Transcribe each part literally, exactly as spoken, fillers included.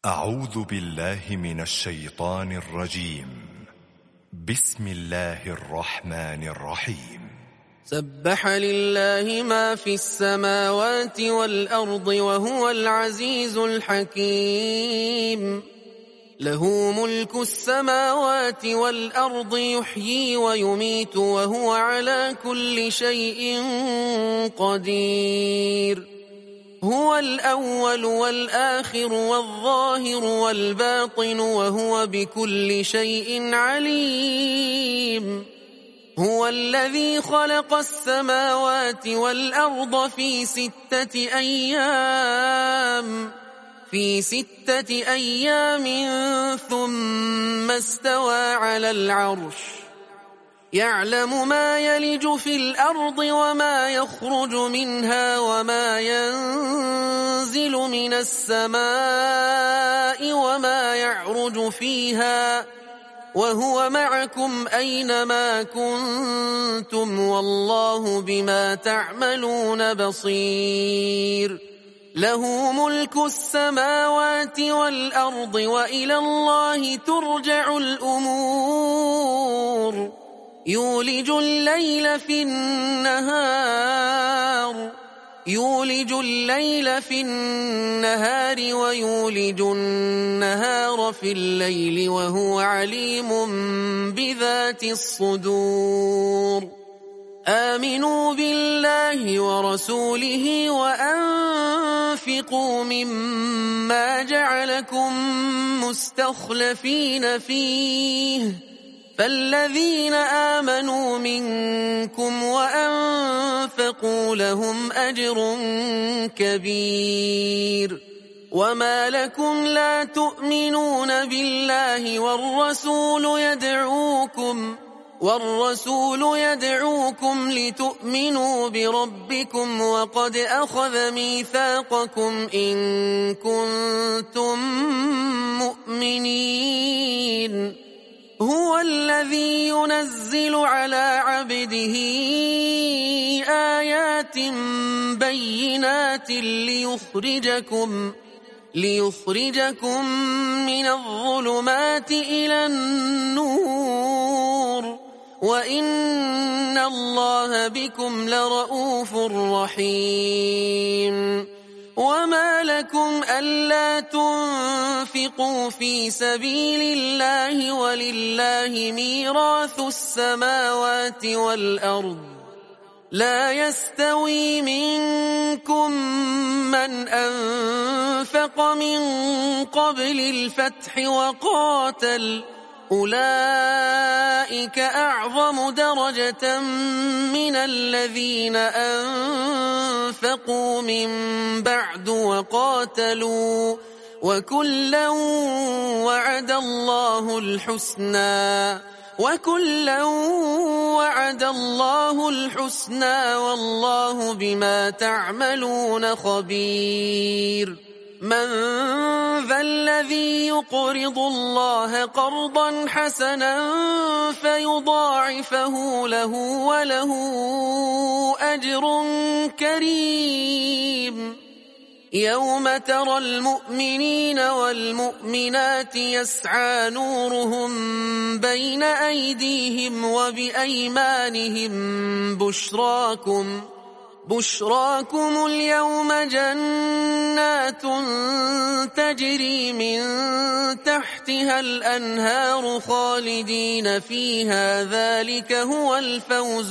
أعوذ بالله من الشيطان الرجيم. بسم الله الرحمن الرحيم. سبح لله ما في السماوات والأرض وهو العزيز الحكيم. له ملك السماوات والأرض يحيي ويميت وهو على كل شيء قدير. هو الأول والآخر والظاهر والباطن وهو بكل شيء عليم. هو الذي خلق السماوات والأرض في ستة أيام في ستة أيام ثم استوى على العرش يعلم ما يلج في الأرض وما يخرج منها وما ينزل من السماء وما يعرج فيها وهو معكم أينما كنتم والله بما تعملون بصير. له ملك السماوات والأرض وإلى الله ترجع الأمور. يولج الليل في النهار يولج الليل في النهار ويولج النهار في الليل وهو عليم بذات الصدور. آمنوا بالله ورسوله وأنفقوا مما جعلكم مستخلفين فيه فالذين آمنوا منكم وأنفقوا لهم أجر كبير. وما لكم لا تؤمنون بالله والرسول يدعوكم والرسول يدعوكم لتؤمنوا بربكم وقد أخذ ميثاقكم إن كنتم مؤمنين. هو الذي ينزل على عبده آيات بينات ليخرجكم ليخرجكم من الظلمات إلى النور وإن الله بكم لرؤوف رحيم. وما لكم ألا تنفقوا في سبيل الله ولله ميراث السماوات والأرض لا يستوي منكم من أنفق من قبل الفتح وقاتل أولئك أعظم درجة من الذين أنفقوا من بعد وقاتلوا وكلا وعد الله الحسنى وكلا وعد الله الحسنى والله بما تعملون خبير. من ذا الذي يقرض الله قرضا حسنا فيضاعفه له وله أجر كريم. يوم ترى المؤمنين والمؤمنات يسعى نورهم بين أيديهم وبأيمانهم بشراكم بشراكم اليوم جنات تجري من تحتها الأنهار خالدين فيها ذلك هو الفوز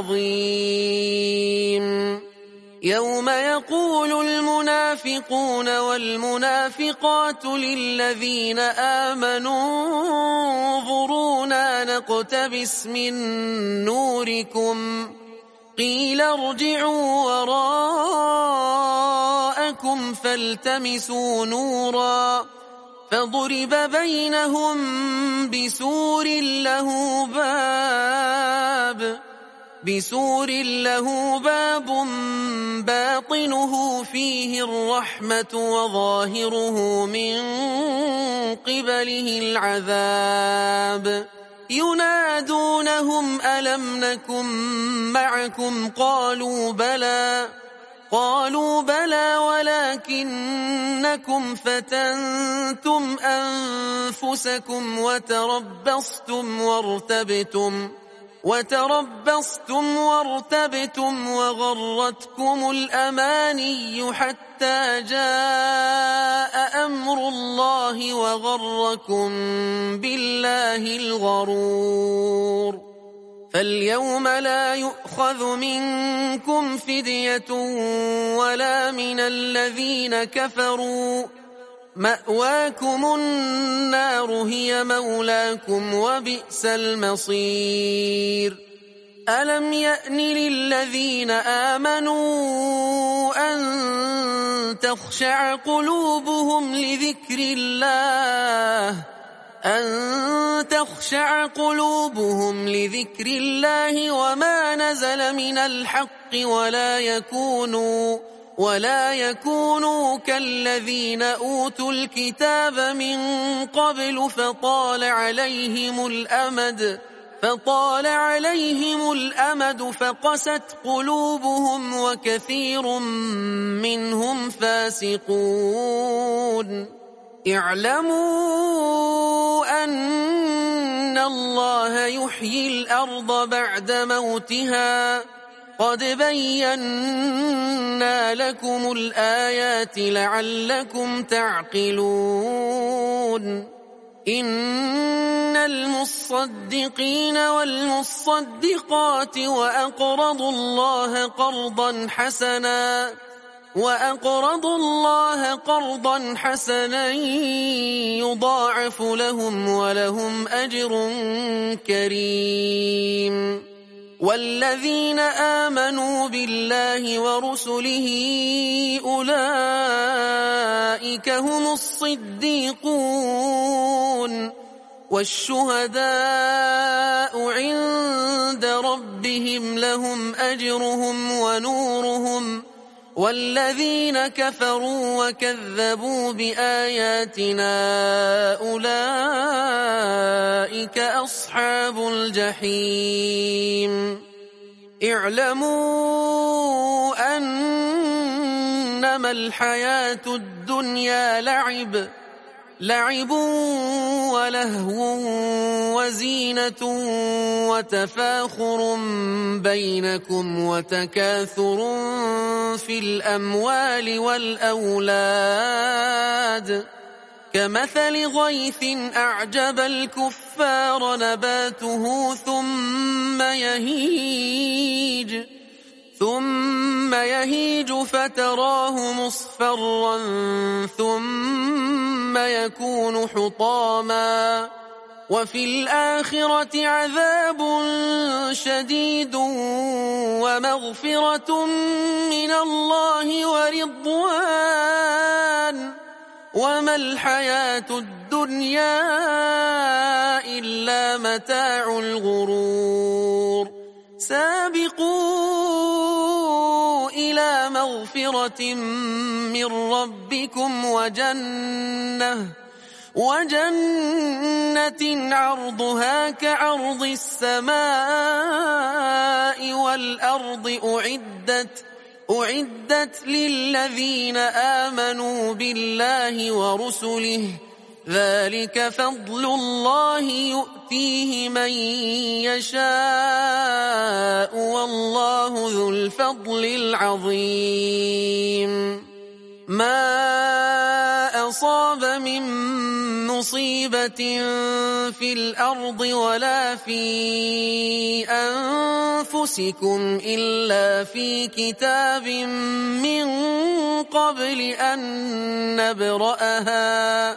العظيم. يوم يقول المنافقون والمنافقات للذين آمنوا انظرونا نقتبس من نوركم قيل ارجعوا وراءكم فالتمسوا نورا فضرب بينهم بسور له باب بسور له باب باطنه فيه الرحمة وظاهره من قبله العذاب. ينادونهم ألم نكن معكم قالوا بلى قالوا بلى ولكنكم فتنتم أنفسكم وتربصتم وارتبتم وتربصتم وارتبتم وغرتكم الأماني حتى جاء أمر الله وغركم بالله الغرور. فاليوم لا يؤخذ منكم فدية ولا من الذين كفروا، مأواكم النار هي مولاكم وبئس المصير. ألم يأن للذين آمنوا أن تخشع قلوبهم لذكر الله أن تخشع قلوبهم لذكر الله وما نزل من الحق ولا يكونوا ولا يكونوا كالذين أوتوا الكتاب من قبل فطال عليهم الأمد فطال عليهم الأمد فقست قلوبهم وكثير منهم فاسقون. اعلموا أن الله يحيي الأرض بعد موتها قد بينا لكم الآيات لعلكم تعقلون. إن المصدقين والمصدقات وأقرضوا الله قرضا حسنا وأقرضوا الله قرضا حسنا يضاعف لهم ولهم أجر كريم. والذين آمنوا بالله ورسله أولئك هم الصديقون والشهداء عند ربهم لهم أجرهم ونورهم. والذين كفروا وكذبوا بآياتنا أولئك أصحاب الجحيم. اعلموا أنما الحياة الدنيا لعب لعب ولهو وزينة وتفاخر بينكم وتكاثر في الأموال والأولاد كمثل غيث أعجب الكفار نباته ثم يهيج ثم يهيج فتراه مصفرا ثم يكون حطاما وفي الآخرة عذاب شديد ومغفرة من الله ورضوان وما الحياة الدنيا إلا متاع الغرور. سابقوا إلى مغفرة من ربكم وجنة وجنة عرضها كعرض السماء والأرض أعدت أعدت للذين آمنوا بالله ورسله ذلك فضل الله يؤتيه من يشاء والله ذو الفضل العظيم. ما أصاب من مصيبة في الأرض ولا في أنفسكم إلا في كتاب من قبل أن نبرأها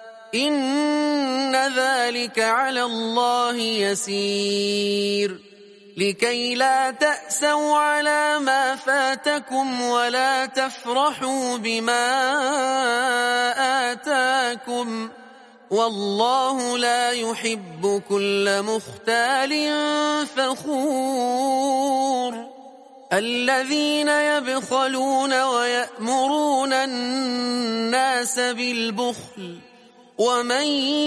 إن ذلك على الله يسير. لكي لا تأسوا على ما فاتكم ولا تفرحوا بما آتاكم والله لا يحب كل مختال فخور. الذين يبخلون ويأمرون الناس بالبخل ومن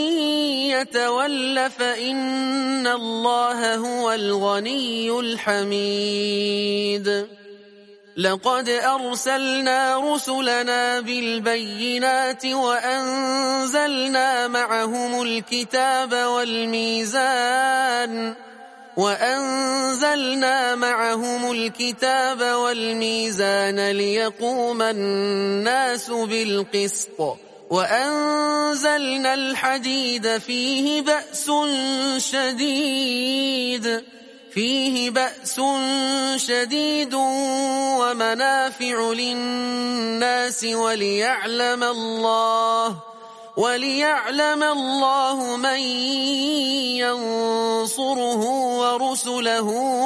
يتول فإن الله هو الغني الحميد. لقد أرسلنا رسلنا بالبينات وأنزلنا معهم الكتاب والميزان وأنزلنا معهم الكتاب والميزان ليقوم الناس بالقسط وأنزلنا الحديد فيه بأس شديد فيه بأس شديد ومنافع للناس وليعلم الله وليعلم الله من ينصره ورسله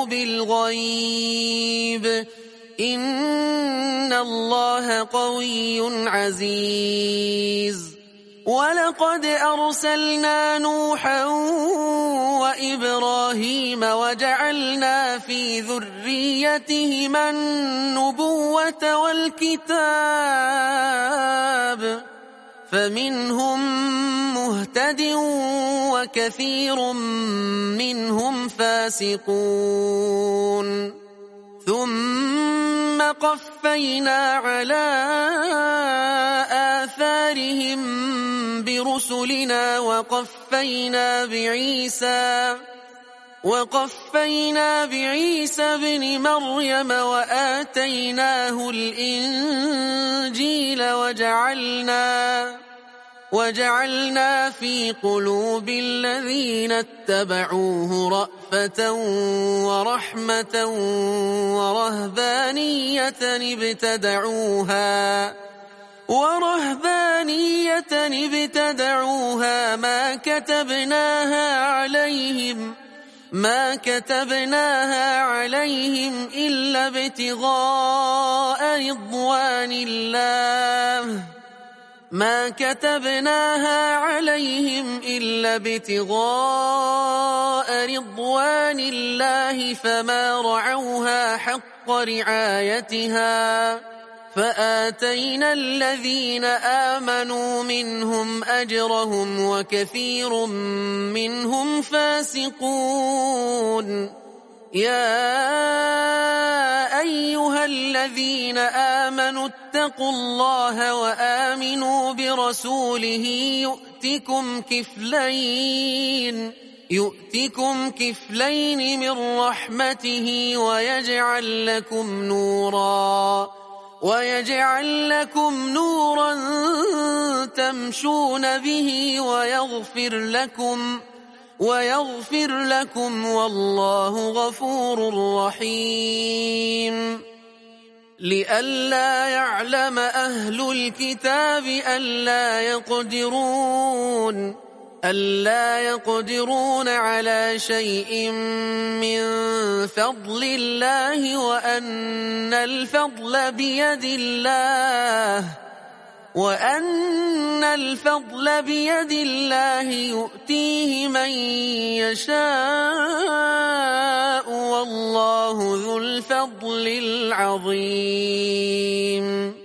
بالغيب إن الله قوي عزيز. ولقد أرسلنا نوحا وإبراهيم وجعلنا في ذريتهما النبوة والكتاب فمنهم مهتد وكثير منهم فاسقون. ثم قفينا على آثارهم برسلنا وقفينا بعيسى وقفينا بعيسى بن مريم وآتيناه الإنجيل وجعلنا وجعلنا في قلوب الذين اتبعوه رأفة ورحمة ورهبانية ابتدعوها ورهبانية ابتدعوها ما كتبناها عليهم ما كتبناها عليهم إلا ابتغاء رضوان الله ما كتبناها عليهم إلا ابتغاء رضوان الله فما رعوها حق رعايتها فآتينا الذين آمنوا منهم أجرهم وكثير منهم فاسقون. يا أيها الذين آمنوا اتقوا الله وآمنوا برسوله يؤتكم كفلين يؤتكم كفلين من رحمته ويجعل لكم نورا ويجعل لكم نورا تمشون به ويغفر لكم ويغفر لكم والله غفور رحيم. لئلا يعلم أهل الكتاب ألا يقدرون ألا يقدرون على شيء من فضل الله وأن الفضل بيد الله وأن الفضل بيد الله يؤتيه من يشاء والله ذو الفضل العظيم.